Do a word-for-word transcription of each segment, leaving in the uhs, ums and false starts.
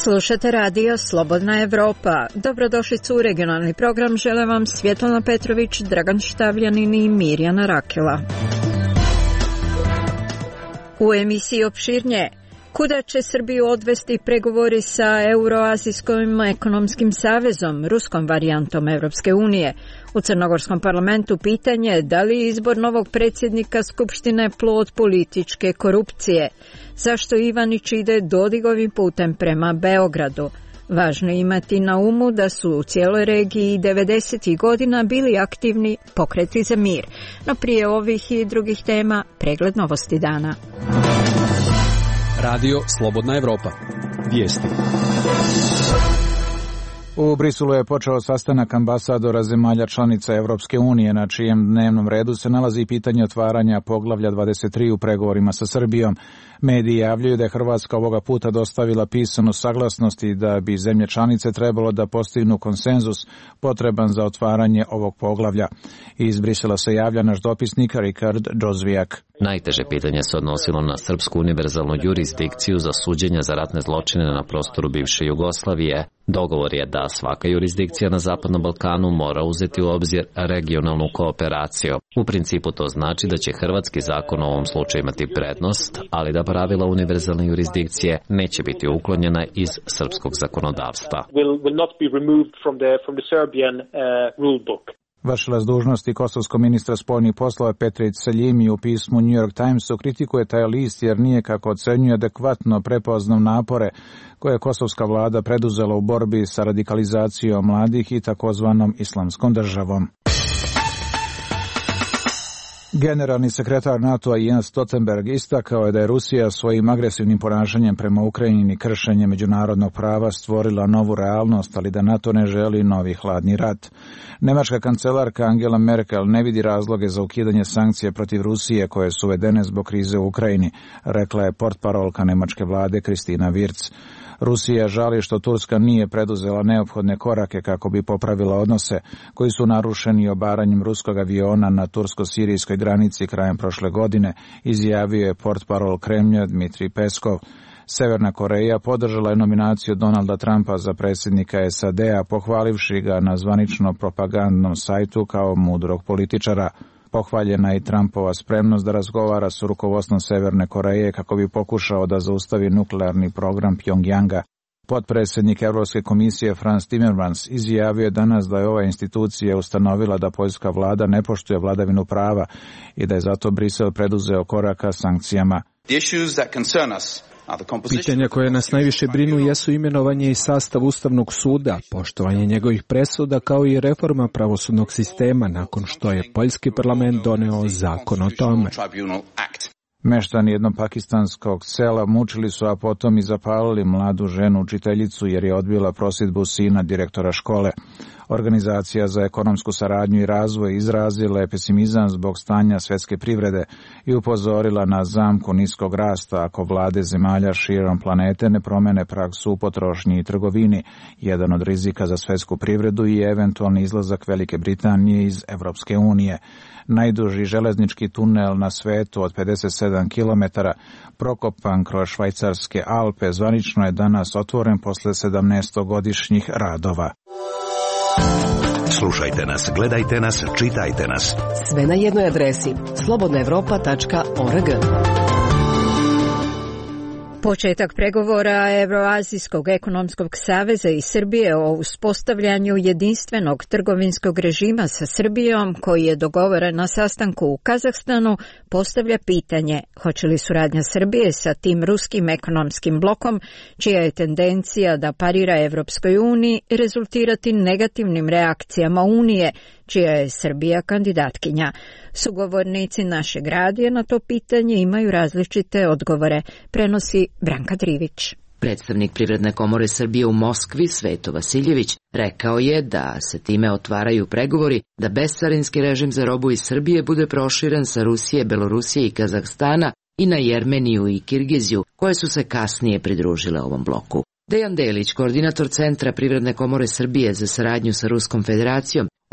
Slušate radio Slobodna Evropa. Dobrodošlicu u regionalni program. Žele vam Svjetlana Petrović, Dragan Štavljanin i Mirjana Rakela. U emisiji opširnije. Kuda će Srbiju odvesti pregovori sa Euroazijskim ekonomskim savezom, ruskom varijantom Evropske unije? U Crnogorskom parlamentu pitanje da li je izbor novog predsjednika Skupštine plod političke korupcije? Zašto Ivanić ide Dodigovim putem prema Beogradu? Važno je imati na umu da su u cijeloj regiji devedesetih godina bili aktivni pokreti za mir. No prije ovih i drugih tema, pregled novosti dana. Radio Slobodna Evropa. Vijesti. U Briselu je počeo sastanak ambasadora zemalja članica Evropske unije, na čijem dnevnom redu se nalazi pitanje otvaranja poglavlja dvadeset tri u pregovorima sa Srbijom. Mediji javljaju da je Hrvatska ovoga puta dostavila pisanu saglasnost i da bi zemlje članice trebalo da postignu konsenzus potreban za otvaranje ovog poglavlja. Iz Brisela se javlja naš dopisnik Rikard Džozvijak. Najteže pitanje se odnosilo na srpsku univerzalnu jurisdikciju za suđenja za ratne zločine na prostoru bivše Jugoslavije. Dogovor je da svaka jurisdikcija na Zapadnom Balkanu mora uzeti u obzir regionalnu kooperaciju. U principu to znači da će hrvatski zakon u ovom slučaju imati prednost, ali da pravila univerzalne jurisdikcije neće biti uklonjena iz srpskog zakonodavstva. Vršilac dužnosti kosovskog ministra spoljnih poslova Petrić Seljimi u pismu New York Timesu kritikuje taj list jer nije, kako ocenjuje, adekvatno prepoznao napore koje je kosovska vlada preduzela u borbi sa radikalizacijom mladih i takozvanom islamskom državom. Generalni sekretar NATO-a Jens Stoltenberg istakao je da je Rusija svojim agresivnim ponašanjem prema Ukrajini i kršenjem međunarodnog prava stvorila novu realnost, ali da NATO ne želi novi hladni rat. Nemačka kancelarka Angela Merkel ne vidi razloge za ukidanje sankcija protiv Rusije koje su uvedene zbog krize u Ukrajini, rekla je portparolka nemačke vlade Kristina Wirtz. Rusija žali što Turska nije preduzela neophodne korake kako bi popravila odnose koji su narušeni obaranjem ruskog aviona na tursko-sirijskoj granici krajem prošle godine, izjavio je portparol Kremlja Dmitrij Peskov. Severna Koreja podržala je nominaciju Donalda Trumpa za predsjednika S A D-a, pohvalivši ga na zvanično propagandnom sajtu kao mudrog političara. Pohvaljena je i Trumpova spremnost da razgovara s rukovodstvom Severne Koreje kako bi pokušao da zaustavi nuklearni program Pjongjanga. Potpredsjednik Europske komisije Frans Timmermans izjavio je danas da je ova institucija ustanovila da poljska vlada ne poštuje vladavinu prava i da je zato Brisel preduzeo koraka sankcijama. Pitanja koje nas najviše brinu jesu imenovanje i sastav Ustavnog suda, poštovanje njegovih presuda kao i reforma pravosudnog sistema nakon što je poljski parlament doneo zakon o tome. Meštani jednog pakistanskog sela mučili su, a potom i zapalili mladu ženu učiteljicu jer je odbila prosjedbu sina direktora škole. Organizacija za ekonomsku saradnju i razvoj izrazila je pesimizam zbog stanja svjetske privrede i upozorila na zamku niskog rasta ako vlade zemalja širom planete ne promene praksu u potrošnji i trgovini, jedan od rizika za svjetsku privredu i eventualni izlazak Velike Britanije iz Evropske unije. Najduži železnički tunel na svetu od pedeset sedam kilometara, prokopan kroz švajcarske Alpe, zvanično je danas otvoren posle sedamnaestogodišnjih radova. Slušajte nas, gledajte nas, čitajte nas. Sve na jednoj adresi slobodna evropa tačka org. Početak pregovora Euroazijskog ekonomskog saveza i Srbije o uspostavljanju jedinstvenog trgovinskog režima sa Srbijom, koji je dogovoren na sastanku u Kazahstanu, postavlja pitanje hoće li suradnja Srbije sa tim ruskim ekonomskim blokom, čija je tendencija da parira Evropskoj uniji, rezultirati negativnim reakcijama Unije, čija je Srbija kandidatkinja. Sugovornici našeg radija na to pitanje imaju različite odgovore, prenosi Branka Drivić. Predstavnik Privredne komore Srbije u Moskvi, Sveto Vasiljević, rekao je da se time otvaraju pregovori da bescarinski režim za robu iz Srbije bude proširen sa Rusije, Belorusije i Kazahstana i na Jermeniju i Kirgiziju, koje su se kasnije pridružile ovom bloku. Dejan Delić, koordinator Centra Privredne komore Srbije za saradnju sa Ruskom federacijom,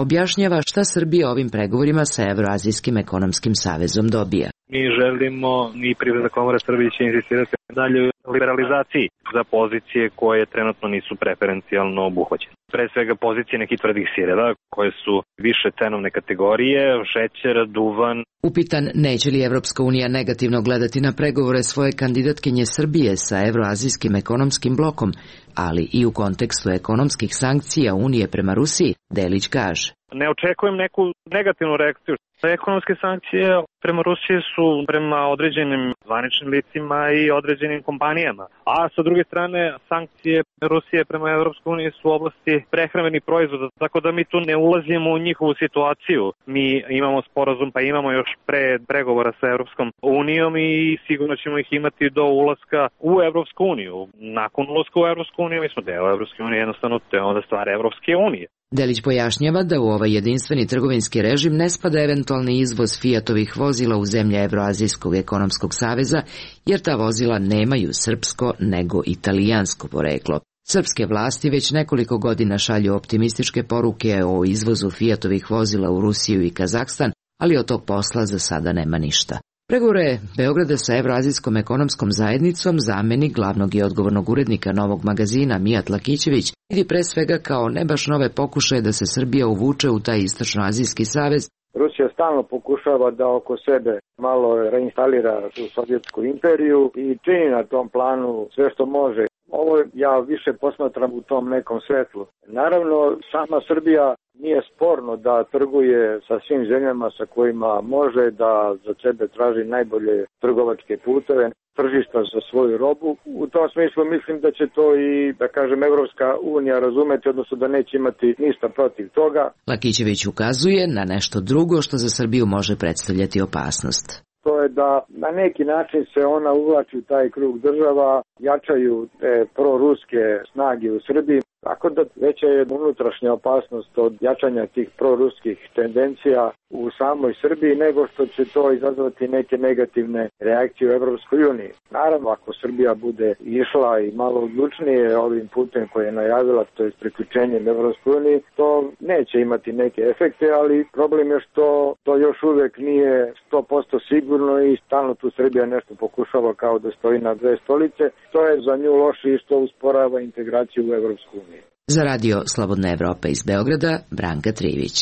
objašnjava šta Srbija ovim pregovorima sa Evroazijskim ekonomskim savezom dobija. Mi želimo, i Privredna komora Srbije će insistirati dalje liberalizaciji za pozicije koje trenutno nisu preferencijalno obuhvaćene. Pre svega pozicije nekih tvrdih sireva koje su više cenovne kategorije, šećer, duvan. Upitan neće li Evropska unija negativno gledati na pregovore svoje kandidatkinje Srbije sa Evroazijskim ekonomskim blokom, ali i u kontekstu ekonomskih sankcija Unije prema Rusiji, Delić kaže. Ne očekujem neku negativnu reakciju. Ekonomske sankcije prema Rusiji su prema određenim zvaničnim licima i određenim kompanijama. A sa druge strane, sankcije Rusije prema Evropskoj uniji su u oblasti prehrambenih proizvoda, tako da mi tu ne ulazimo u njihovu situaciju. Mi imamo sporazum, pa imamo još pre pregovora sa Evropskom unijom i sigurno ćemo ih imati do ulaska u Evropsku uniju. Nakon ulaska u Evropsku uniju, mi smo deo Evropske unije, jednostavno to je onda stvar Evropske unije. Delić pojašnjava da u ovaj jedinstveni trgovinski režim ne spada eventualni izvoz Fiatovih vozila u zemlje Evroazijskog ekonomskog saveza, jer ta vozila nemaju srpsko nego italijansko poreklo. Srpske vlasti već nekoliko godina šalju optimističke poruke o izvozu Fiatovih vozila u Rusiju i Kazahstan, ali od tog posla za sada nema ništa. Pregovore Beograda sa Evroazijskom ekonomskom zajednicom zamenik glavnog i odgovornog urednika Novog magazina Mijat Lakićević vidi pre svega kao ne baš nove pokušaje da se Srbija uvuče u taj istočnoazijski savez. Rusija stalno pokušava da oko sebe malo reinstalira u Sovjetsku imperiju i čini na tom planu sve što može. Ovo ja više posmatram u tom nekom svetlu. Naravno, sama Srbija nije sporno da trguje sa svim zemljama sa kojima može, da za sebe traži najbolje trgovačke puteve, tržišta za svoju robu. U tom smislu mislim da će to i, da kažem, Evropska unija razumeti, odnosno da neće imati ništa protiv toga. Lakićević ukazuje na nešto drugo što za Srbiju može predstavljati opasnost. To je da na neki način se ona uvlači u taj krug država, jačaju te proruske snage u Srbiji, tako da veća je unutrašnja opasnost od jačanja tih proruskih tendencija u samoj Srbiji nego što će to izazvati neke negativne reakcije u Evropskoj uniji. Naravno, ako Srbija bude išla i malo odlučnije ovim putem koje je najavila, to je priključenjem Evropskoj uniji, to neće imati neke efekte, ali problem je što to još uvek nije sto posto sigurno i stalno tu Srbija nešto pokušava kao da stoji na dve stolice. To je za nju loše i što usporava integraciju u Evropsku uniju. Za radio Slobodna Evropa iz Beograda, Branka Trivić.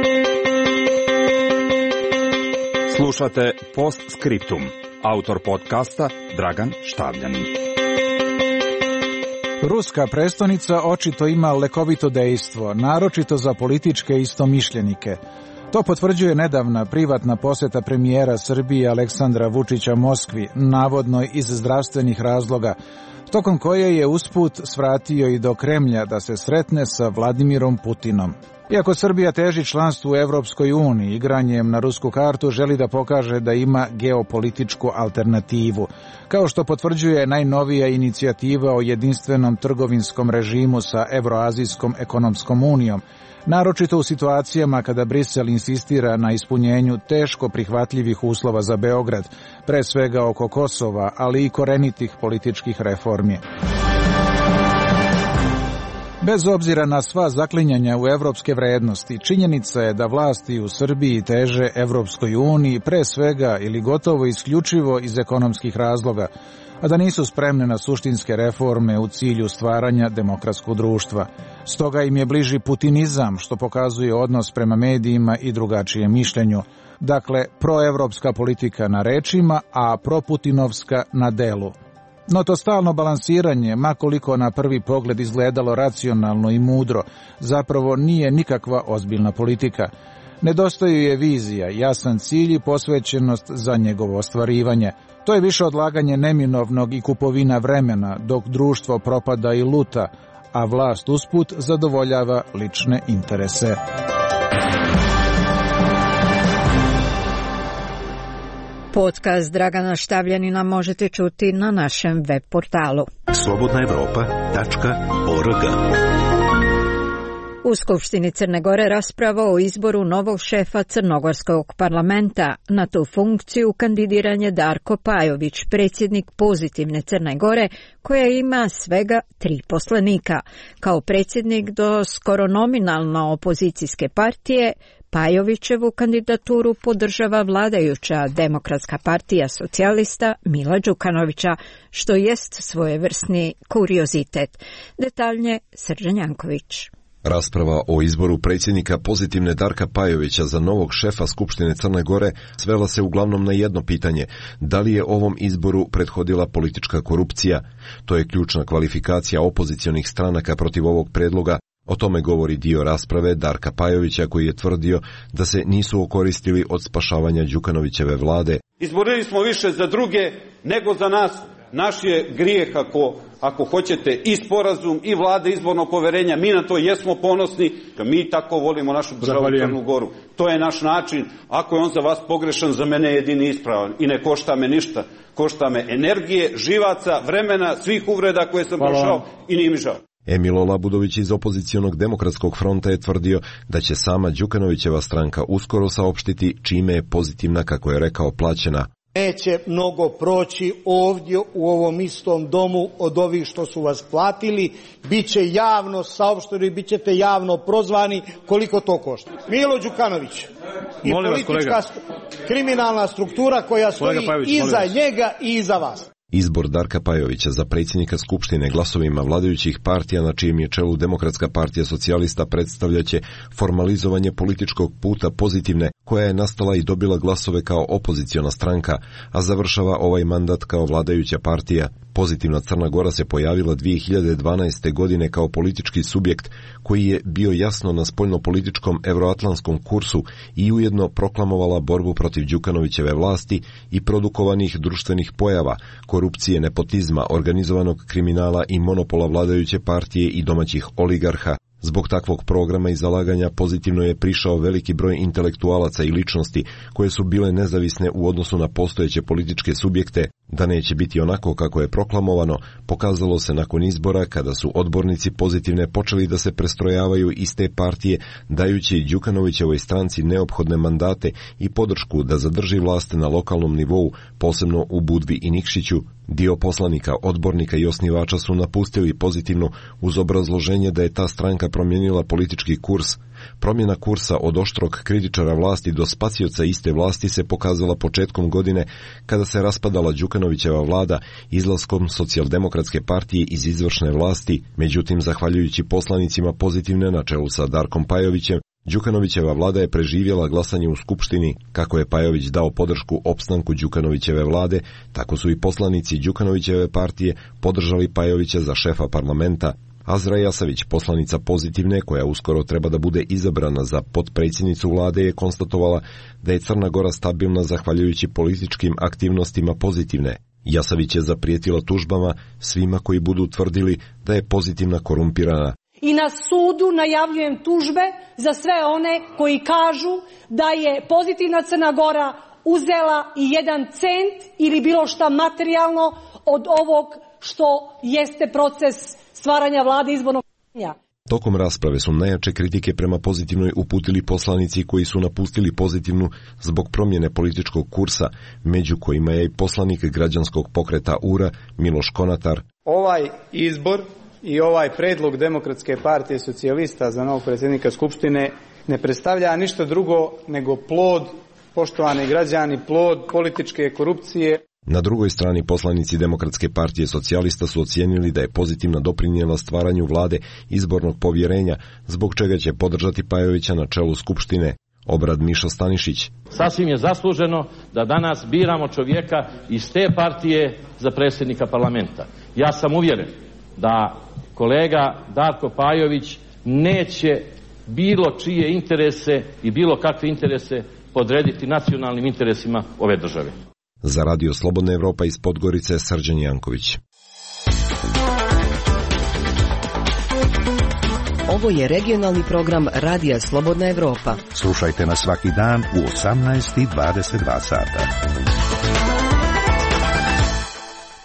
Slušate Postscriptum. Autor podcasta Dragan Štavljanin. Ruska prestonica očito ima lekovito dejstvo, naročito za političke istomišljenike. To potvrđuje nedavna privatna poseta premijera Srbije Aleksandra Vučića Moskvi, navodno iz zdravstvenih razloga, tokom koje je usput svratio i do Kremlja da se sretne sa Vladimirom Putinom. Iako Srbija teži članstvu u Evropskoj uniji, igranjem na rusku kartu želi da pokaže da ima geopolitičku alternativu, kao što potvrđuje najnovija inicijativa o jedinstvenom trgovinskom režimu sa Evroazijskom ekonomskom unijom, naročito u situacijama kada Brisel insistira na ispunjenju teško prihvatljivih uslova za Beograd, pre svega oko Kosova, ali i korenitih političkih reformi. Bez obzira na sva zaklinjanja u evropske vrednosti, činjenica je da vlasti u Srbiji teže Evropskoj uniji pre svega ili gotovo isključivo iz ekonomskih razloga, a da nisu spremne na suštinske reforme u cilju stvaranja demokratskog društva. Stoga im je bliži putinizam, što pokazuje odnos prema medijima i drugačijem mišljenju. Dakle, proevropska politika na rečima, a proputinovska na delu. No to stalno balansiranje, makoliko na prvi pogled izgledalo racionalno i mudro, zapravo nije nikakva ozbiljna politika. Nedostaju je vizija, jasan cilj i posvećenost za njegovo ostvarivanje. To je više odlaganje neminovnog i kupovina vremena, dok društvo propada i luta, a vlast usput zadovoljava lične interese. Podcast Dragana Štavljanina možete čuti na našem web portalu slobodna evropa tačka org. U Skupštini Crne Gore rasprava o izboru novog šefa Crnogorskog parlamenta. Na tu funkciju kandidiran je Darko Pajović, predsjednik Pozitivne Crne Gore, koja ima svega tri poslanika. Kao predsjednik do skoro nominalno opozicijske partije, Pajovićevu kandidaturu podržava vladajuća Demokratska partija socijalista Mila Đukanovića, što jest svojevrsni kuriozitet. Detaljnije Srđan Janković. Rasprava o izboru predsjednika Pozitivne Darka Pajovića za novog šefa Skupštine Crne Gore svela se uglavnom na jedno pitanje: da li je ovom izboru prethodila politička korupcija? To je ključna kvalifikacija opozicionih stranaka protiv ovog predloga. O tome govori dio rasprave Darka Pajovića, koji je tvrdio da se nisu okoristili od spašavanja Đukanovićeve vlade. Izborili smo više za druge nego za nas. Naš je grijeh, ako, ako hoćete, i sporazum i vlade izbornog poverenja. Mi na to jesmo ponosni, da mi tako volimo našu državu Crnu Goru. To je naš način. Ako je on za vas pogrešan, za mene je jedini ispravan i ne košta me ništa. Košta me energije, živaca, vremena, svih uvreda koje sam prošao i nije mi žao. Emilo Labudović iz opozicionog Demokratskog fronta je tvrdio da će sama Đukanovićeva stranka uskoro saopštiti čime je Pozitivna, kako je rekao, plaćena. Neće mnogo proći ovdje u ovom istom domu od ovih što su vas platili. Biće javno saopšteno i bit ćete javno prozvani koliko to košta. Milo Đukanović i politička vas, kriminalna struktura koja stoji Pajović, iza njega i iza vas. Izbor Darka Pajovića za predsjednika Skupštine glasovima vladajućih partija, na čijem je čelu Demokratska partija socijalista, predstavljaće formalizovanje političkog puta Pozitivne, koja je nastala i dobila glasove kao opoziciona stranka, a završava ovaj mandat kao vladajuća partija. Pozitivna Crna Gora se pojavila dvije hiljade dvanaeste. godine kao politički subjekt koji je bio jasno na spoljnopolitičkom evroatlantskom kursu i ujedno proklamovala borbu protiv Đukanovićeve vlasti i produkovanih društvenih pojava, korupcije, nepotizma, organizovanog kriminala i monopola vladajuće partije i domaćih oligarha. Zbog takvog programa i zalaganja Pozitivno je prišao veliki broj intelektualaca i ličnosti koje su bile nezavisne u odnosu na postojeće političke subjekte. Da neće biti onako kako je proklamovano, pokazalo se nakon izbora, kada su odbornici Pozitivne počeli da se prestrojavaju iz te partije, dajući Đukanovićevoj stranci neophodne mandate i podršku da zadrži vlast na lokalnom nivou, posebno u Budvi i Nikšiću. Dio poslanika, odbornika i osnivača su napustili Pozitivnu uz obrazloženje da je ta stranka promijenila politički kurs. Promjena kursa od oštrog kritičara vlasti do spasioca iste vlasti se pokazala početkom godine, kada se raspadala Đukanovićeva vlada izlaskom Socijaldemokratske partije iz izvršne vlasti. Međutim, zahvaljujući poslanicima Pozitivne na čelu sa Darkom Pajovićem, Đukanovićeva vlada je preživjela glasanje u Skupštini. Kako je Pajović dao podršku opstanku Đukanovićeve vlade, tako su i poslanici Đukanovićeve partije podržali Pajovića za šefa parlamenta. Azra Jasavić, poslanica Pozitivne, koja uskoro treba da bude izabrana za potpredsjednicu vlade, je konstatovala da je Crna Gora stabilna zahvaljujući političkim aktivnostima Pozitivne. Jasavić je zaprijetila tužbama svima koji budu tvrdili da je Pozitivna korumpirana. I na sudu najavljujem tužbe za sve one koji kažu da je Pozitivna Crna Gora uzela i jedan cent ili bilo šta materijalno od ovog što jeste proces stvaranja vlade izbornog pitanja. Tokom rasprave su najjače kritike prema Pozitivnoj uputili poslanici koji su napustili Pozitivnu zbog promjene političkog kursa, među kojima je i poslanik građanskog pokreta U R A Miloš Konatar. Ovaj izbor i ovaj predlog Demokratske partije socijalista za novog predsjednika Skupštine ne predstavlja ništa drugo nego plod, poštovani građani, plod političke korupcije. Na drugoj strani poslanici Demokratske partije socijalista su ocijenili da je Pozitivna doprinijela stvaranju vlade izbornog povjerenja, zbog čega će podržati Pajovića na čelu Skupštine. Obrad Mišo Stanišić. Sasvim je zasluženo da danas biramo čovjeka iz te partije za predsjednika parlamenta. Ja sam uvjeren da kolega Darko Pajović neće bilo čije interese i bilo kakve interese podrediti nacionalnim interesima ove države. Za Radio Slobodna Evropa iz Podgorice, Srđan Janković. Ovo je regionalni program Radija Slobodna Evropa. Slušajte nas svaki dan u osamnaest i dvadeset dva sata.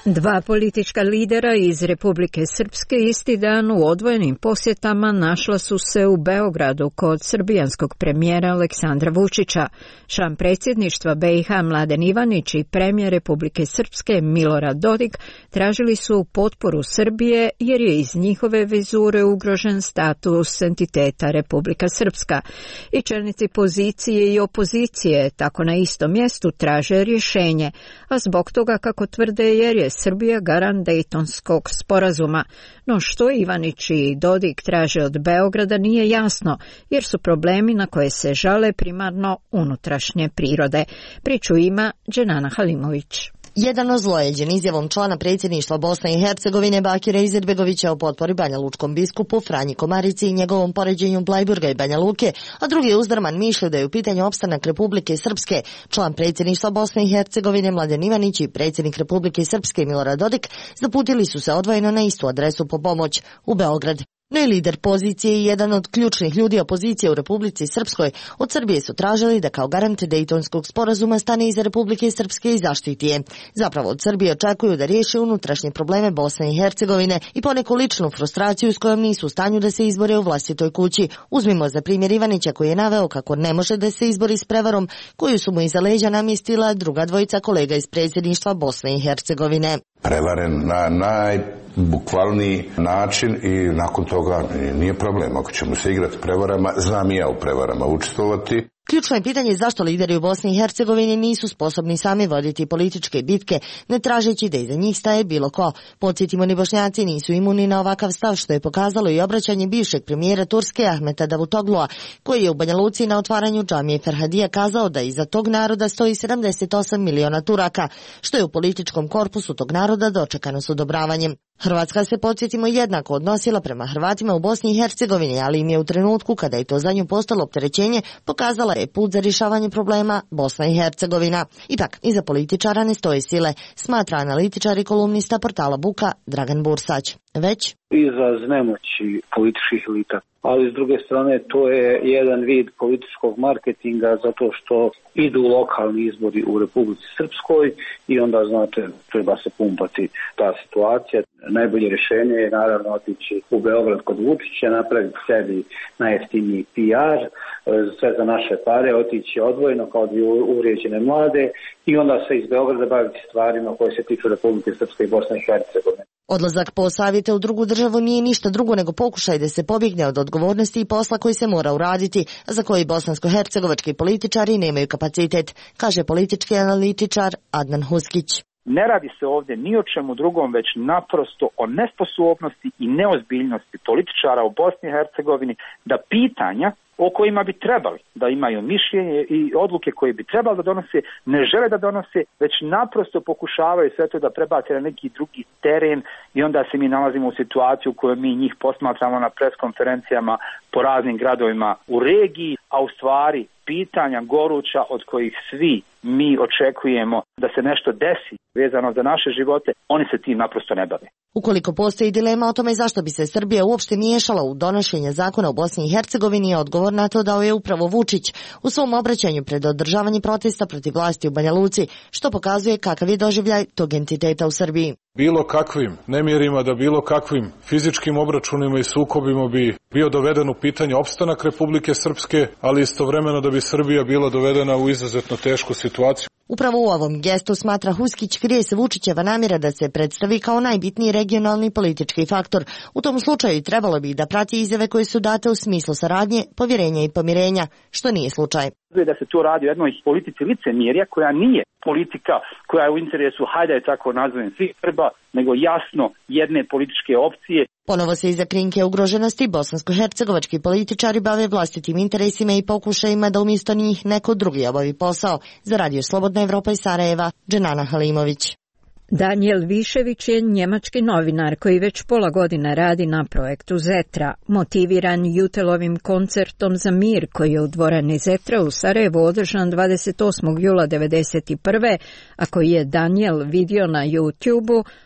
Dva politička lidera iz Republike Srpske isti dan u odvojenim posjetama našla su se u Beogradu kod srbijanskog premijera Aleksandra Vučića. Član predsjedništva B i H Mladen Ivanić i premijer Republike Srpske Milorad Dodik tražili su potporu Srbije jer je iz njihove vizure ugrožen status entiteta Republika Srpska. I čelnici pozicije i opozicije tako na istom mjestu traže rješenje, a zbog toga, kako tvrde, jer je Srbija garant Dejtonskog sporazuma. No što Ivanić i Dodik traže od Beograda nije jasno, jer su problemi na koje se žale primarno unutrašnje prirode. Priču ima Dženana Halimović. Jedan ozlojeđen izjavom člana predsjedništva Bosne i Hercegovine Bakira Izetbegovića o potpori banjalučkom biskupu Franji Komarici i njegovom poređenju Blajburga i Banja Luke, a drugi je uzdrman mišlju da je u pitanju opstanak Republike Srpske. Član predsjedništva Bosne i Hercegovine Mladen Ivanić i predsjednik Republike Srpske Milorad Dodik zaputili su se odvojeno na istu adresu po pomoć u Beograd. No i lider pozicije i jedan od ključnih ljudi opozicije u Republici Srpskoj od Srbije su tražili da kao garant Dejtonskog sporazuma stane iza Republike Srpske i zaštiti je. Zapravo od Srbije očekuju da riješe unutrašnje probleme Bosne i Hercegovine i poneku ličnu frustraciju s kojom nisu u stanju da se izbore u vlastitoj kući. Uzmimo za primjer Ivanića koji je naveo kako ne može da se izbori s prevarom koju su mu iza leđa namjestila druga dvojica kolega iz predsjedništva Bosne i Hercegovine. Prevaren na najbukvalniji način i nakon toga nije problem. Ako ćemo se igrati prevarama, znam i ja u prevarama učestvovati. Ključno je pitanje zašto lideri u Bosni i Hercegovini nisu sposobni sami voditi političke bitke, ne tražeći da iza njih staje bilo ko. Podsjetimo, ni Bošnjaci nisu imuni na ovakav stav, što je pokazalo i obraćanje bivšeg premijera Turske Ahmeta Davutoglua, koji je u Banja Luci na otvaranju džamije Ferhadija kazao da iza tog naroda stoji sedamdeset osam miliona Turaka, što je u političkom korpusu tog naroda dočekano s odobravanjem. Hrvatska se, podsjetimo, jednako odnosila prema Hrvatima u Bosni i Hercegovini, ali im je u trenutku kada je to za nju postalo opterećenje pokazala je put za rješavanje problema Bosna i Hercegovina. Ipak, iza političara ne stoje sile, smatra analitičar i kolumnista portala Buka Dragan Bursać. Već izraz nemoći političkih elita. Ali s druge strane to je jedan vid političkog marketinga zato što idu lokalni izbori u Republici Srpskoj i onda, znate, treba se pumpati ta situacija. Najbolje rješenje je naravno otići u Beograd kod Vučića, napraviti sebi najjeftiniji P R, sve za naše pare, otići odvojeno kao dvije uvrijeđene mlade i onda se iz Beograda baviti stvarima koje se tiču Republike Srpske i Bosne i Hercegovine. Odlazak po savjete u drugu državu nije ništa drugo nego pokušaj da se pobjegne od odgovornosti i posla koji se mora uraditi, a za koji bosansko-hercegovački političari nemaju kapacitet, kaže politički analitičar Adnan Huskić. Ne radi se ovdje ni o čemu drugom, već naprosto o nesposobnosti i neozbiljnosti političara u Bosni i Hercegovini da pitanja o kojima bi trebali da imaju mišljenje i odluke koje bi trebali da donose, ne žele da donose, već naprosto pokušavaju sve to da prebace na neki drugi teren i onda se mi nalazimo u situaciju u kojoj mi njih posmatramo na preskonferencijama po raznim gradovima u regiji, a u stvari pitanja goruća od kojih svi mi očekujemo da se nešto desi vezano za naše živote, oni se tim naprosto ne bave. Ukoliko postoji dilema o tome zašto bi se Srbija uopšte miješala u donošenje zakona u Bosni i Hercegovini, je odgovor na to dao je upravo Vučić u svom obraćanju pred održavanje protesta protiv vlasti u Banja Luci, što pokazuje kakav je doživljaj tog entiteta u Srbiji. Bilo kakvim nemjerima, da bilo kakvim fizičkim obračunima i sukobima bi bio doveden u pitanje opstanak Republike Srpske, ali istovremeno da bi Srbija bila dovedena u izuzetno tešku situaciju. Upravo u ovom gestu, smatra Huskić, krije se Vučićeva namjera da se predstavi kao najbitniji regionalni politički faktor. U tom slučaju trebalo bi da prati izjave koje su date u smislu saradnje, povjerenja i pomirenja, što nije slučaj. Da se to radi o jednoj politici licemjerja koja nije politika koja je u interesu, hajde je tako nazovem, svih Srba, nego jasno jedne političke opcije. Ponovo se iza krinke ugroženosti bosansko-hercegovački političari bave vlastitim interesima i pokušajima da umjesto njih neko drugi obavi posao. Za Radio Slobodna Evropa iz Sarajeva, Dženana Halimović. Daniel Višević je njemački novinar koji već pola godine radi na projektu Zetra. Motiviran Jutelovim koncertom za mir koji je u dvorani Zetra u Sarajevu održan dvadeset osmog jula devedeset prve, a koji je Daniel vidio na YouTubeu,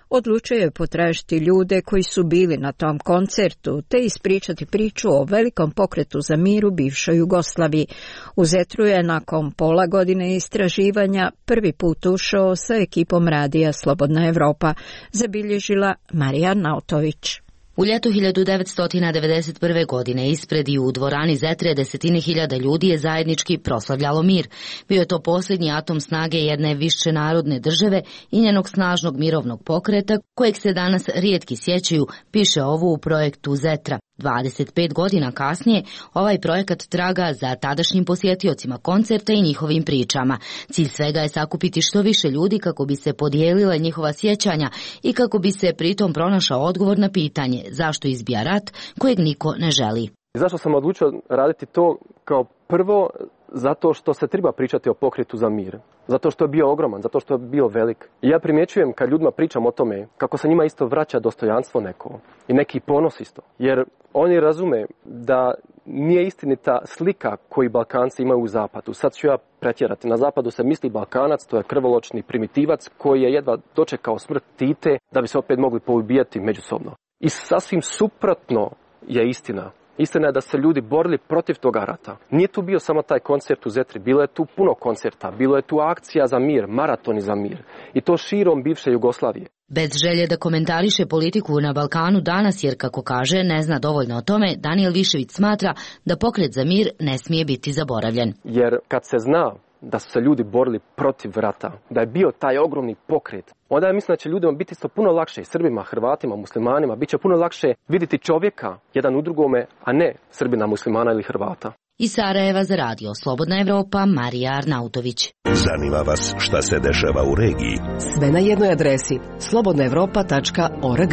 odlučio je potražiti ljude koji su bili na tom koncertu te ispričati priču o velikom pokretu za mir u bivšoj Jugoslaviji. U Zetru je nakon pola godine istraživanja prvi put ušao sa ekipom radija Slobodna Evropa, zabilježila Marija Nautović. U ljetu hiljadu devetsto devedeset prve. godine ispred i u dvorani Zetre desetine hiljada ljudi je zajednički proslavljalo mir. Bio je to posljednji atom snage jedne višenarodne države i njenog snažnog mirovnog pokreta, kojeg se danas rijetki sjećaju, piše ovo u projektu Zetra. dvadeset pet godina kasnije ovaj projekat traga za tadašnjim posjetiocima koncerta i njihovim pričama. Cilj svega je sakupiti što više ljudi kako bi se podijelile njihova sjećanja i kako bi se pritom pronašao odgovor na pitanje zašto izbija rat kojeg niko ne želi. Zašto sam odlučio raditi to? Kao prvo, zato što se treba pričati o pokretu za mir. Zato što je bio ogroman, zato što je bio velik. I ja primjećujem kad ljudima pričam o tome kako se njima isto vraća dostojanstvo neko i neki ponos isto. Jer oni razume da nije istinita slika koju Balkanci imaju u zapadu. Sad ću ja pretjerati. Na zapadu se misli Balkanac, to je krvoločni primitivac koji je jedva dočekao smrt Tite da bi se opet mogli poubijati međusobno. I sasvim suprotno je istina. Istina je da se ljudi borili protiv toga rata. Nije tu bio samo taj koncert u Zetri, bilo je tu puno koncerta, bilo je tu akcija za mir, maratoni za mir. I to širom bivše Jugoslavije. Bez želje da komentariše politiku na Balkanu danas, jer kako kaže, ne zna dovoljno o tome, Danijel Višević smatra da pokret za mir ne smije biti zaboravljen. Jer kad se zna da su se ljudi borili protiv rata, da je bio taj ogromni pokret, onda ja mislim da će ljudima biti isto puno lakše, Srbima, Hrvatima, muslimanima, bit će puno lakše vidjeti čovjeka jedan u drugome, a ne Srbina, muslimana ili Hrvata. Iz Sarajeva za radio Slobodna Evropa, Marija Arnautović. Zanima vas šta se dešava u regiji? Sve na jednoj adresi slobodna evropa tačka org.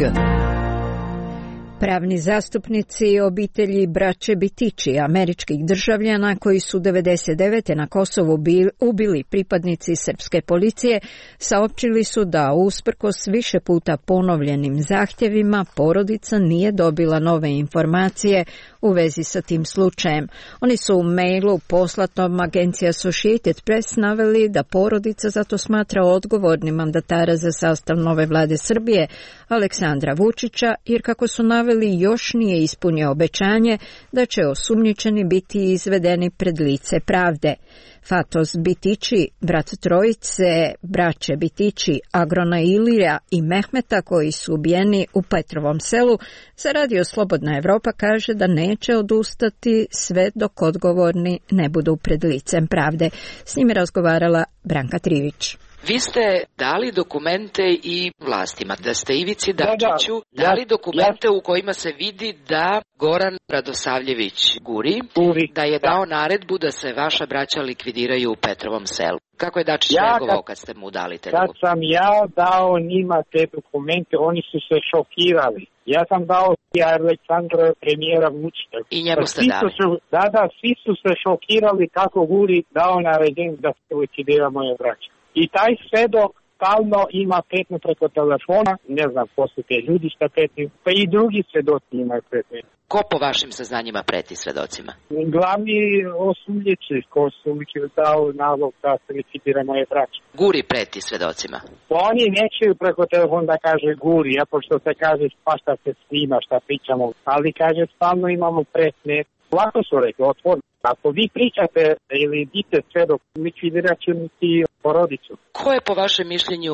Pravni zastupnici obitelji braće Bitići, američkih državljana koji su devedeset devete. na Kosovu ubili pripadnici srpske policije, saopćili su da usprkos više puta ponovljenim zahtjevima porodica nije dobila nove informacije u vezi sa tim slučajem. Oni su u mailu poslatom agencije Associated Press naveli da porodica zato smatra odgovornim mandatara za sastav nove vlade Srbije, Aleksandra Vučića, jer kako su naveli još nije ispunio obećanje da će osumnjičeni biti izvedeni pred lice pravde. Fatos Bitići, brat trojice, braće Bitići, Agrona Ilija i Mehmeta koji su ubijeni u Petrovom selu, za radio Slobodna Evropa kaže da neće odustati sve dok odgovorni ne budu pred licem pravde. S njim je razgovarala Branka Trivić. Vi ste dali dokumente i vlastima, da ste Ivici Dačiću da, da. dali dokumente ja. u kojima se vidi da Goran Radosavljević Guri, Guri. da je dao naredbu da se vaša braća likvidiraju u Petrovom selu. Kako je Dačić ja, reagovao kad ste mu dali te dokumente? Kad sam ja dao njima te dokumente, oni su se šokirali. Ja sam dao i Aleksandra premijera Vučića. I njemu ste svi dali? Su, da, da, svi su se šokirali kako Guri dao naređenje da se likvidira moje braće. I taj svedok stalno ima pretnju preko telefona, ne znam ko su te ljudi šta pretnju, pa i drugi svedoci imaju pretnju. Ko po vašim saznanjima preti svedocima? Glavni osumnjiči ko su mi dao nalog da se likvidira moje braće. Guri preti svedocima? Oni nećeju preko telefona da kaže Guri, a pošto se kaže pa šta se snima, šta pričamo, ali kaže stalno imamo pretnje. Lako su rekli, otvorno. Ako vi pričate ili dite svedok, likvidirat će mi porodicu. Ko je po vašem mišljenju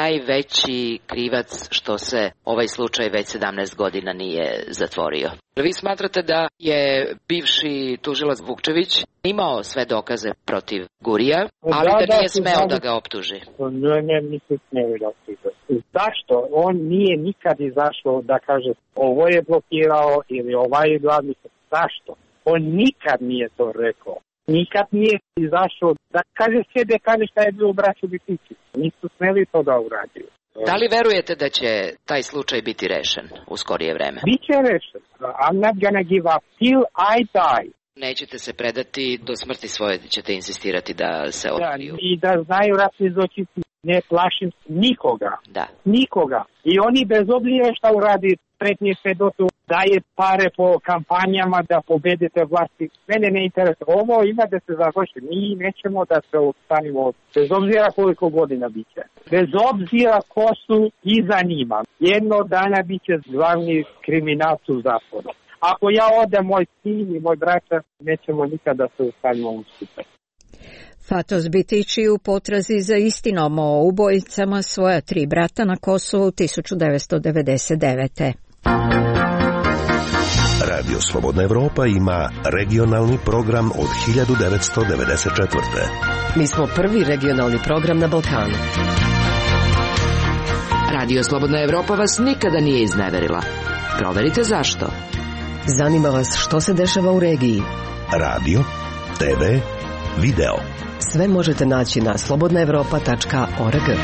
najveći krivac što se ovaj slučaj već sedamnaest godina nije zatvorio? Vi smatrate da je bivši tužilac Vukčević imao sve dokaze protiv Gurija, ali da, da, da nije smeo da ga optuži? Ne, ne, nisu smeli da optuži. Zašto? On nije nikad izašao da kaže ovo je blokirao ili ovaj je glavni. Zašto? On nikad nije to rekao. Nikad nije izašao da kaže sve da kaže šta je bilo u braću Bitići. Nisu smeli to da uradio. Da li verujete da će taj slučaj biti rešen u skorije vreme? Biće rešen. I'm not gonna give up till I die. Nećete se predati, do smrti svoje ćete insistirati da se otkriju. Da, i da znaju ratni zločinci ne plašim nikoga. Da. Nikoga. I oni bez obzira šta uradi pretnje svedotu, daje pare po kampanjama da pobedite vlasti. Mene ne interesuje. Ovo ima da se završi. Mi nećemo da se ostanimo bez obzira koliko godina biće. Bez obzira ko su i za njima. Jedno dana biće glavni kriminalci u zatvoru. Ako ja odem, moj sin i moj braća, nećemo nikada se ostanimo u skupe. Fatos Bitići u potrazi za istinom o ubojicama svoja tri brata na Kosovu tisuću devetsto devedeset devete. Radio Slobodna Evropa ima regionalni program od hiljadu devetsto devedeset četvrte. Mi smo prvi regionalni program na Balkanu. Radio Slobodna Evropa vas nikada nije izneverila. Proverite zašto. Zanima vas što se dešava u regiji. Radio, te ve, video. Sve možete naći na slobodna evropa tačka org.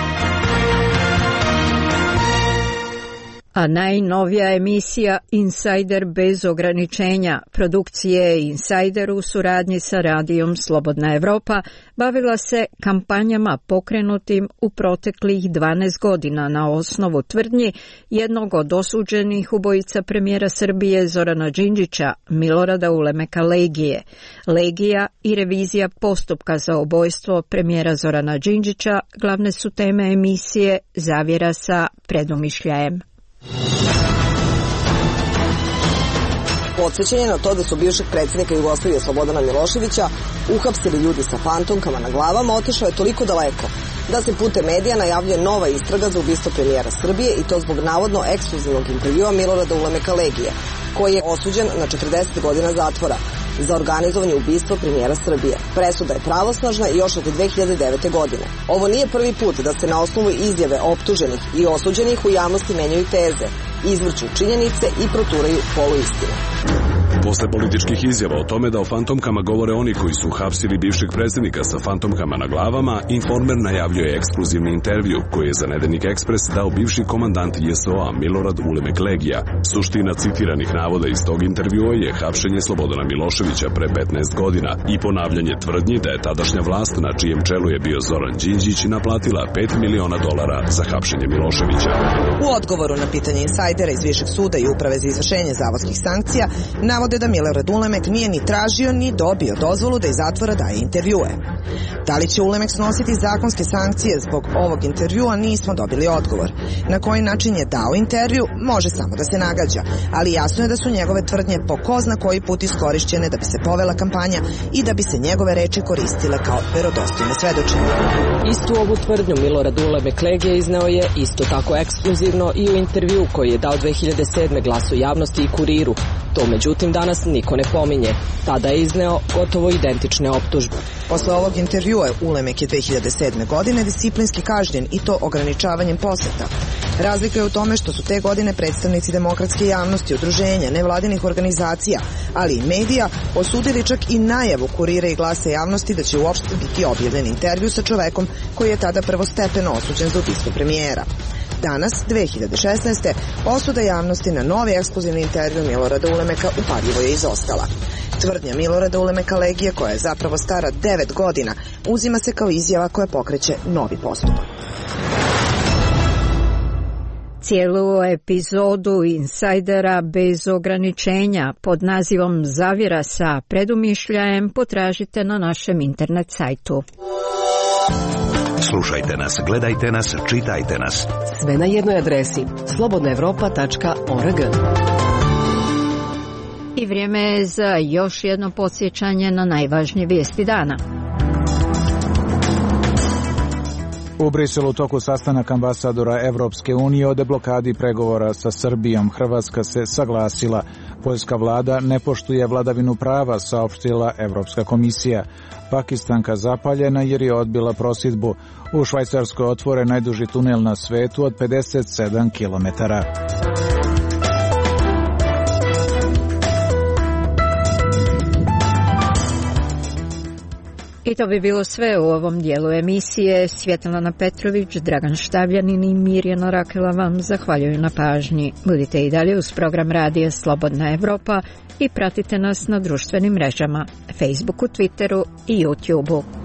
A najnovija emisija Insider bez ograničenja produkcije Insider u suradnji sa radijom Slobodna Evropa bavila se kampanjama pokrenutim u proteklih dvanaest godina na osnovu tvrdnji jednog od osuđenih ubojica premijera Srbije Zorana Đinđića, Milorada Ulemeka Legije. Legija i revizija postupka za ubojstvo premijera Zorana Đinđića glavne su teme emisije Zavjera sa predumišljajem. Podsjećanje na to da su bivšeg predsjednika Jugoslavije Slobodana Miloševića uhapsili ljudi sa fantomkama na glavama otišao je toliko daleko da se putem medija najavljuje nova istraga za ubistvo premijera Srbije i to zbog navodno ekskluzivnog intervjua Milorada Ulemeka Legije, koji je osuđen na četrdeset godina zatvora za organizovanje ubistva premijera Srbije. Presuda je pravosnažna i još od dve hiljade devete. godine. Ovo nije prvi put da se na osnovu izjave optuženih i osuđenih u javnosti menjaju teze, izvrću činjenice i proturaju poluistine. Posle političkih izjava o tome da o fantomkama govore oni koji su hapsili bivšeg predsjednika sa fantomkama na glavama, Informer najavljuje ekskluzivni intervju koji je za Nedeljnik Ekspres dao bivši komandant J S O A Milorad Ulemek Legija. Suština citiranih navoda iz tog intervjua je hapšenje Slobodana Miloševića pre petnaest godina i ponavljanje tvrdnji da je tadašnja vlast na čijem čelu je bio Zoran Đinđić naplatila pet miliona dolara za hapšenje Miloševića. U odgovoru na pitanje Insajdera iz Višeg suda i Uprave za izvršenje zavodskih sankcija navode da Milorad Ulemek nije ni tražio ni dobio dozvolu da iz zatvora daje intervjue. Da li će Ulemek snositi zakonske sankcije zbog ovog intervjua, nismo dobili odgovor. Na koji način je dao intervju, može samo da se nagađa, ali jasno je da su njegove tvrdnje po ko zna koji put iskorišćene da bi se povela kampanja i da bi se njegove reči koristile kao verodostojne svedočenje. Istu ovu tvrdnju Milorad Ulemek Legije izneo je isto tako ekskluzivno i u intervju koji je dao dve hiljade sedme Glasu javnosti i Kuriru. To međutim danas niko ne pominje. Tada je izneo gotovo identične optužbe. Posle ovog intervjua Ulemek je dve hiljade sedme. godine disciplinski kažnjen i to ograničavanjem poseta. Razlika je u tome što su te godine predstavnici demokratske javnosti, udruženja, nevladinih organizacija, ali i medija osudili čak i najavu Kurira i Glasa javnosti da će uopšte biti objavljen intervju sa čovekom koji je tada prvostepeno osuđen za ubistvo premijera. Danas, dve hiljade šesnaeste. osuda javnosti na novi ekskluzivni intervju Milorada Ulemeka upadljivo je izostala. Tvrdnja Milorada Ulemeka Legije, koja je zapravo stara devet godina, uzima se kao izjava koja pokreće novi postupak. Cijelu epizodu Insajdera bez ograničenja pod nazivom Zavjera sa predumišljajem potražite na našem internet sajtu. Slušajte nas, gledajte nas, čitajte nas. Sve na jednoj adresi slobodna evropa tačka org. I vrijeme je za još jedno podsjećanje na najvažnije vijesti dana. U Briselu u toku sastanaka ambasadora Evropske unije o deblokadi pregovora sa Srbijom, Hrvatska se saglasila. Poljska vlada ne poštuje vladavinu prava, saopštila Evropska komisija. Pakistanka zapaljena jer je odbila prosidbu. U Švajcarskoj otvore najduži tunel na svetu od pedeset sedam kilometara. I to bi bilo sve u ovom dijelu emisije. Svjetlana Petrović, Dragan Štavljanin i Mirjana Rakela vam zahvaljuju na pažnji. Budite i dalje uz program Radija Slobodna Evropa i pratite nas na društvenim mrežama, Facebooku, Twitteru i YouTubeu.